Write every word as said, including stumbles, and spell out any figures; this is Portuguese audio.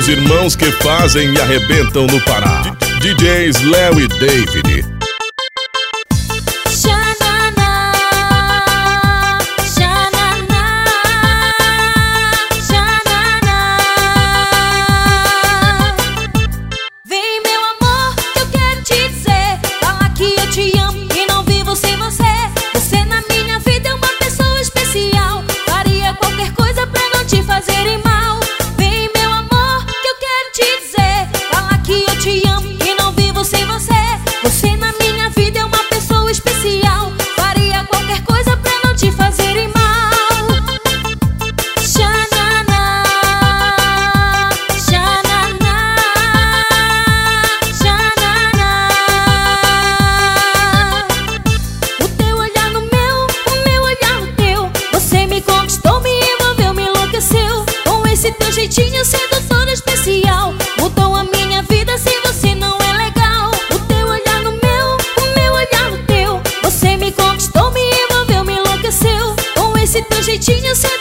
Dois irmãos que fazem e arrebentam no Pará. D Js Léo e David. Jeitinho sedutor especial mudou a minha vida, se você não é legal. O teu olhar no meu, o meu olhar no teu. Você me conquistou, me envolveu, me enlouqueceu. Com esse teu jeitinho sedutor